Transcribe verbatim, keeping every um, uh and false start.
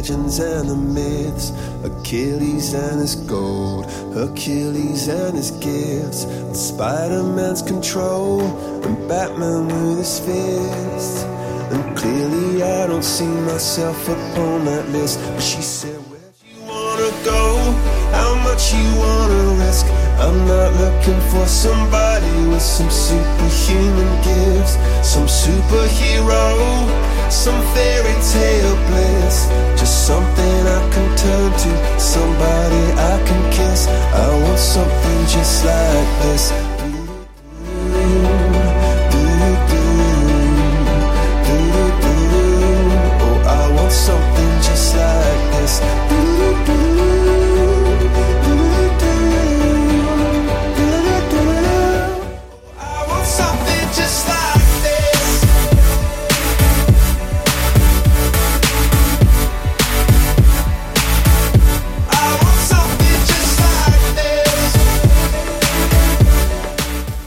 legends and the myths, Achilles and his gold, Hercules and his gifts, and Spider-Man's control, and Batman with his fists. And clearly I don't see myself upon that list. But she said, where'd you wanna go? How much you wanna risk? I'm not looking for somebody with some superhuman gifts, some superhero, some fairy tale bliss. Just something I can turn to, somebody I can kiss. I want something just like this.